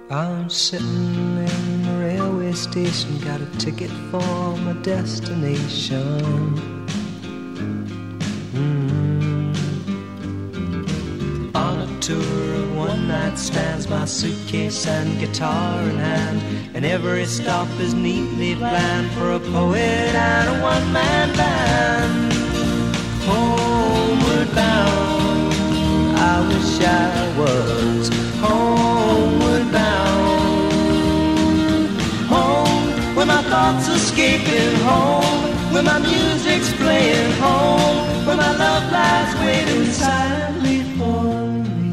I'm sitting in the railway station, got a ticket for my destination. On a tour of one-night stands, my suitcase and guitar in hand, and every stop is neatly planned for a poet and a one-man band. Homeward bound, I wish I was homeward bound. Home, where my thoughts escaping, home where my music's playing, home where my love lies waiting silently for me.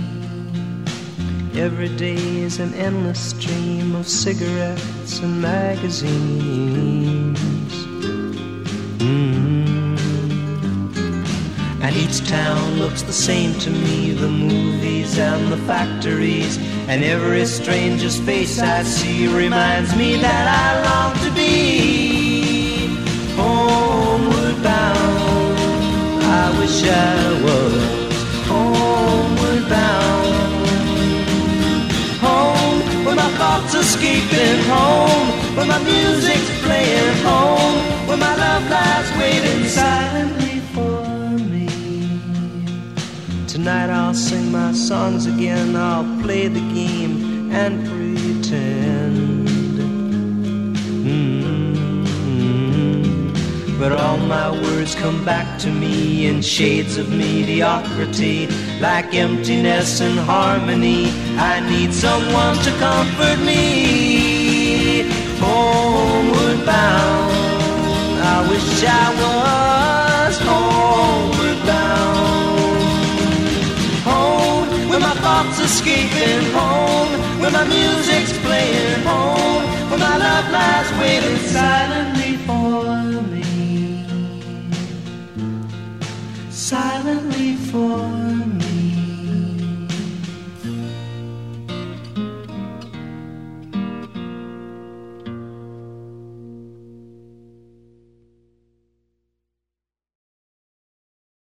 Every day is an endless stream of cigarettes and magazines. And each town looks the same to me, the movies and the factories, and every stranger's face I see reminds me that I long to be homeward bound. I wish I was homeward bound. Home, where my thoughts escaping, home where my music's playing, home where my love lies waiting silently for me. Tonight I'll sing my songs again, I'll play the game and pretend. But all my words come back to me in shades of mediocrity, like emptiness and harmony. I need someone to comfort me. Homeward bound, I wish I was homeward bound. Home, where my thoughts escaping, home where my music's playing, home where my love lies waiting silently for me. Silently for